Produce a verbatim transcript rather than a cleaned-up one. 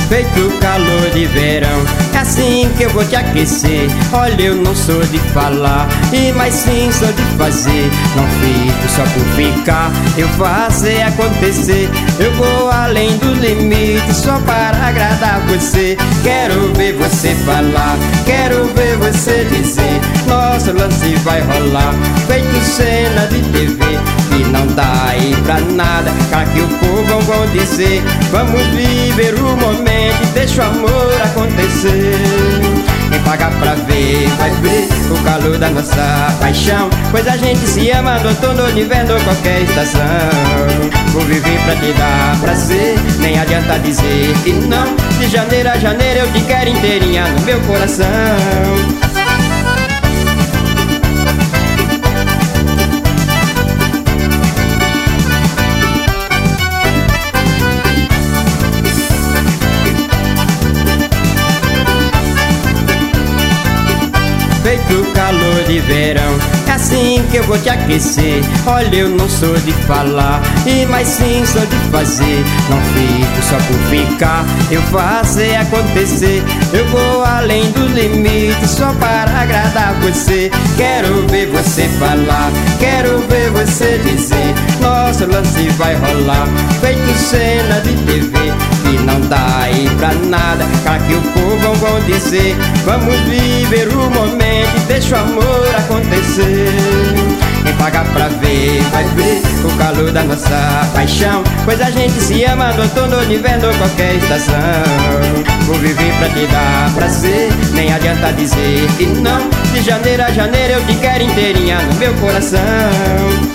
feito calor de verão. É assim que eu vou te aquecer. Olha, eu não sou de falar, e mais sim sou de fazer. Não fico só por ficar, eu faço é acontecer. Eu vou além do limite só para agradar você. Quero ver você falar, quero ver você dizer: nosso lance vai rolar, feito cena de T V. E não dá aí pra nada, cara, que o povo vão dizer. Vamos viver o momento e deixa o amor acontecer. Quem paga pra ver, vai ver o calor da nossa paixão, pois a gente se ama no outono, no inverno, qualquer estação. Vou viver pra te dar prazer, nem adianta dizer que não. De janeiro a janeiro eu te quero inteirinha no meu coração. Feito calor de verão, é assim que eu vou te aquecer. Olha, eu não sou de falar, e mais sim sou de fazer. Não fico só por ficar, eu faço é acontecer. Eu vou além do limite só para agradar você. Quero ver você falar, quero ver você dizer: nosso lance vai rolar, feito cena de T V. E não dá aí pra nada, cara, que o povo vão dizer. Vamos viver o momento e deixa o amor acontecer. Quem paga pra ver, vai ver o calor da nossa paixão, pois a gente se ama no outono, no inverno, qualquer estação. Vou viver pra te dar prazer, nem adianta dizer que não. De janeiro a janeiro eu te quero inteirinha no meu coração.